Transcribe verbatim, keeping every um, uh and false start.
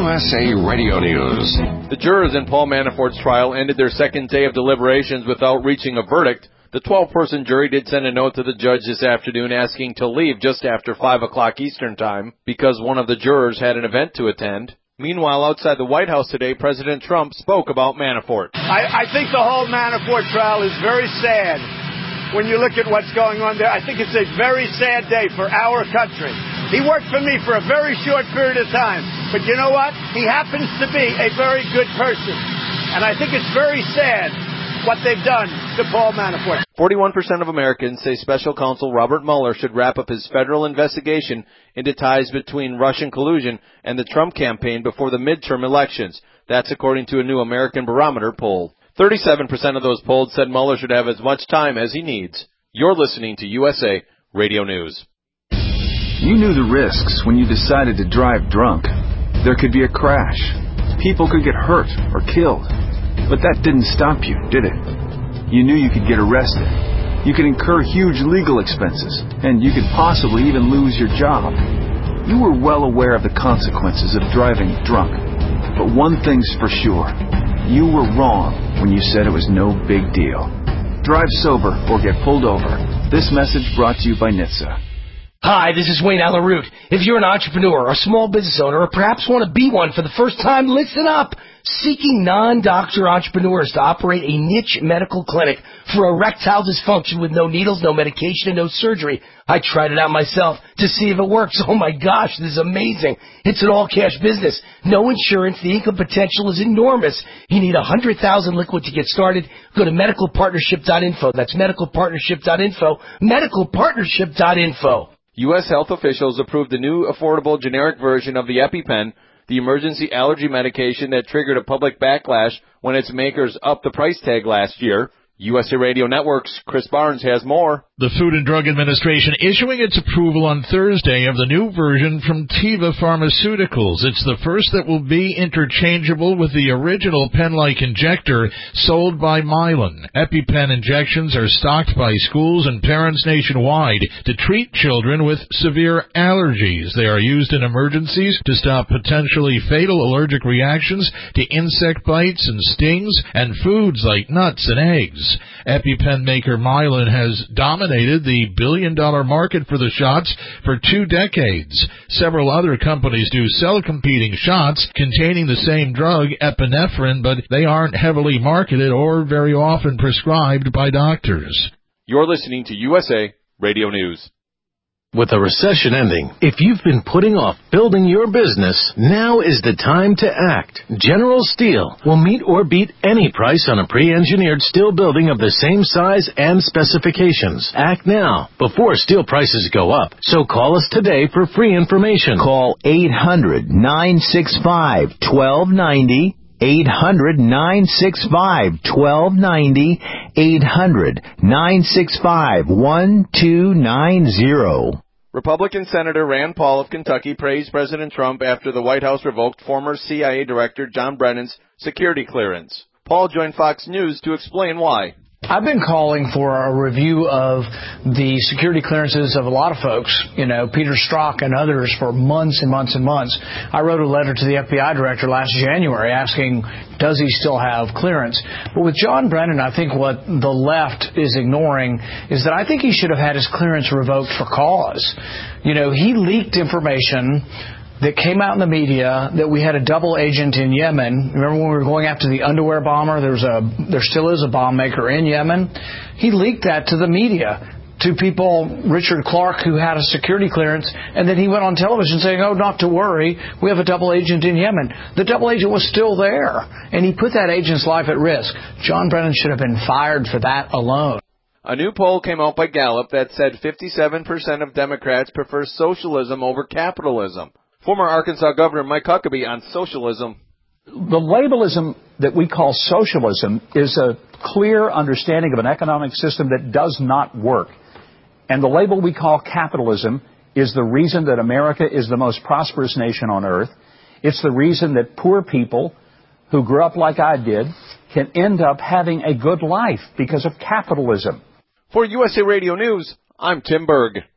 S A Radio News. The jurors in Paul Manafort's trial ended their second day of deliberations without reaching a verdict. The twelve-person jury did send a note to the judge this afternoon asking to leave just after five o'clock Eastern Time because one of the jurors had an event to attend. Meanwhile, outside the White House today, President Trump spoke about Manafort. I, I think the whole Manafort trial is very sad when you look at what's going on there. I think it's a very sad day for our country. He worked for me for a very short period of time, but you know what? He happens to be a very good person, and I think it's very sad what they've done to Paul Manafort. forty-one percent of Americans say Special Counsel Robert Mueller should wrap up his federal investigation into ties between Russian collusion and the Trump campaign before the midterm elections. That's according to a new American Barometer poll. thirty-seven percent of those polled said Mueller should have as much time as he needs. You're listening to U S A Radio News. You knew the risks when you decided to drive drunk. There could be a crash. People could get hurt or killed. But that didn't stop you, did it? You knew you could get arrested. You could incur huge legal expenses, and you could possibly even lose your job. You were well aware of the consequences of driving drunk. But one thing's for sure. You were wrong when you said it was no big deal. Drive sober or get pulled over. This message brought to you by N H T S A. Hi, this is Wayne Alaroot. If you're an entrepreneur or small business owner or perhaps want to be one for the first time, listen up. Seeking non-doctor entrepreneurs to operate a niche medical clinic for erectile dysfunction with no needles, no medication, and no surgery. I tried it out myself to see if it works. Oh my gosh, this is amazing. It's an all-cash business. No insurance. The income potential is enormous. You need one hundred thousand dollars liquid to get started. Go to medical partnership dot info. That's medical partnership dot info. medical partnership dot info. U S health officials approved the new affordable generic version of the EpiPen, the emergency allergy medication that triggered a public backlash when its makers upped the price tag last year. U S A Radio Network's Chris Barnes has more. The Food and Drug Administration issuing its approval on Thursday of the new version from Teva Pharmaceuticals. It's the first that will be interchangeable with the original pen-like injector sold by Mylan. EpiPen injections are stocked by schools and parents nationwide to treat children with severe allergies. They are used in emergencies to stop potentially fatal allergic reactions to insect bites and stings and foods like nuts and eggs. EpiPen maker Mylan has dominated the billion-dollar market for the shots for two decades. Several other companies do sell competing shots containing the same drug, epinephrine, but they aren't heavily marketed or very often prescribed by doctors. You're listening to U S A Radio News. With a recession ending, if you've been putting off building your business, now is the time to act. General Steel will meet or beat any price on a pre-engineered steel building of the same size and specifications. Act now, before steel prices go up. So call us today for free information. Call eight hundred, nine six five, one two nine zero. eight hundred, nine six five, one two nine zero. eight hundred, nine six five, one two nine zero. Republican Senator Rand Paul of Kentucky praised President Trump after the White House revoked former C I A Director John Brennan's security clearance. Paul joined Fox News to explain why. I've been calling for a review of the security clearances of a lot of folks, you know, Peter Strzok and others, for months and months and months. I wrote a letter to the F B I director last January asking, does he still have clearance? But with John Brennan, I think what the left is ignoring is that I think he should have had his clearance revoked for cause. You know, he leaked information that came out in the media that we had a double agent in Yemen. Remember when we were going after the underwear bomber? There was a, there still is a bomb maker in Yemen. He leaked that to the media, to people, Richard Clark, who had a security clearance, and then he went on television saying, oh, not to worry, we have a double agent in Yemen. The double agent was still there, and he put that agent's life at risk. John Brennan should have been fired for that alone. A new poll came out by Gallup that said fifty-seven percent of Democrats prefer socialism over capitalism. Former Arkansas Governor Mike Huckabee on socialism. The labelism that we call socialism is a clear understanding of an economic system that does not work. And the label we call capitalism is the reason that America is the most prosperous nation on earth. It's the reason that poor people who grew up like I did can end up having a good life because of capitalism. For U S A Radio News, I'm Tim Berg.